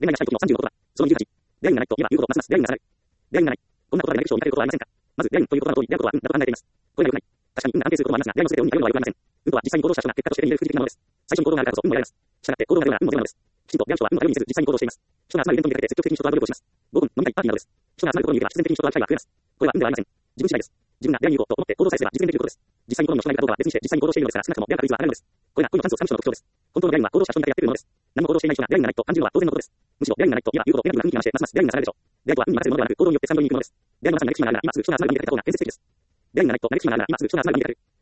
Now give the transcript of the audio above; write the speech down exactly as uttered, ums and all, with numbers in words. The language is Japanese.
恋愛がしたい時のさんじゅうのことは、そのにじゅうはち。出会いがないと言えば言うほどますます出会いがなくなる。出会いがない。こんなことがないでしょう見かけることはありませんか。まず、出会いということの通り、出会うことは運だと考えています。これが良くない。確かに運が安定することもありますが、出会いの全てを運に頼るのは良くありません。運とは実際に行動した人が結果として手に入れる副次的なものです。最初に行動があるからこそ運も得られます。したがって行動が出るなら運も出るのです。きちんと出会う人は運を頼りにせず実際に行動しています。人が集まるイベントに出かけて積極的に人と会う努力をします。ごふん、飲み会、パーティーなどです。人が集まるところに行けば必然的に人と会う機会が増えます。これは運ではありません。自分次第です。自分が出会いに行こうと思って行動さえすれば実現できることです。実際に行動もしないかどうかは別にして実際に行動しているのですから、少なくとも出会う確率は上がるのです。これが恋のチャンスをつかむ人の特徴です。本当の出会いは行動した人にだけやってくるものです。何も行動していない人が出会いがないと感じるのは当然のことです。むしろ出会いがないと言えば言うほどネガティブな雰囲気が増してますます出会いがされるでしょう。出会いとは運に任せるものではなく行動によって産業に行くものです。出会いのまさになくしまなら今すぐ人が集まるのに出かけた方が建設的です。出会いがないとなくしまなら今すぐ人が集まるのに出かける。